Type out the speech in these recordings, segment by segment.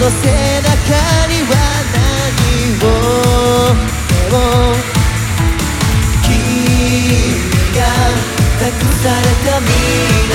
の背中には何をでも君が託された未来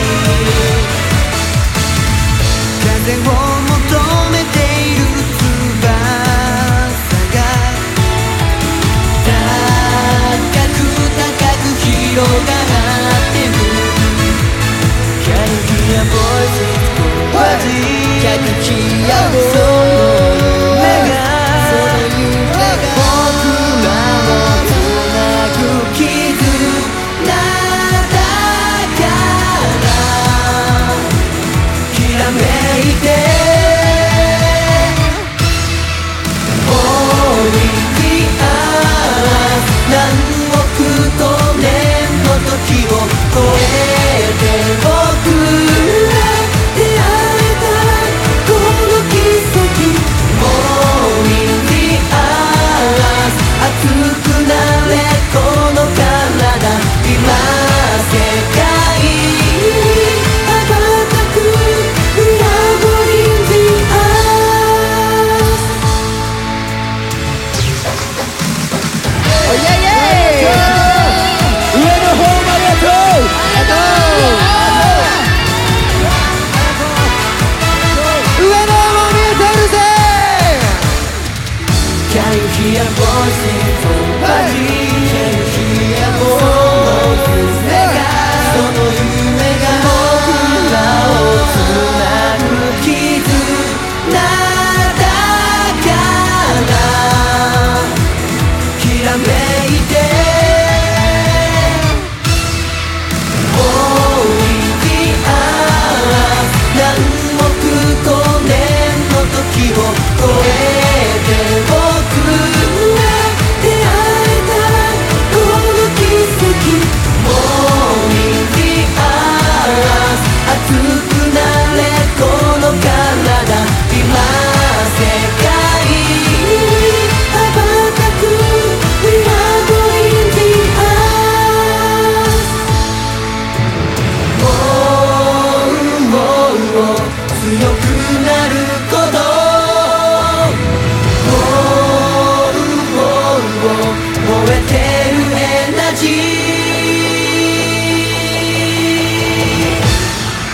風を求めている翼が高く高く広がってる Can you hear voices 風き合うその夢が僕らをつなぐ絆だからきらめいて Only the earth 何億光年の時を超えて僕ら出会えたこの奇跡 Only the earth 熱くなれこの体今世界羽ばたく We are born in the earth Oh yeah yeah 上の方までありがとう上の方見えてるぜ Can you hear voices from body Can you hear voices その夢が僕らをつなぐ絆だからきらめいて Only the earth 何億光年の時を超えて僕ら出会えたこの奇跡 Only the earth 熱くなれこの体今世界羽ばたく We are born in the earth 強くなること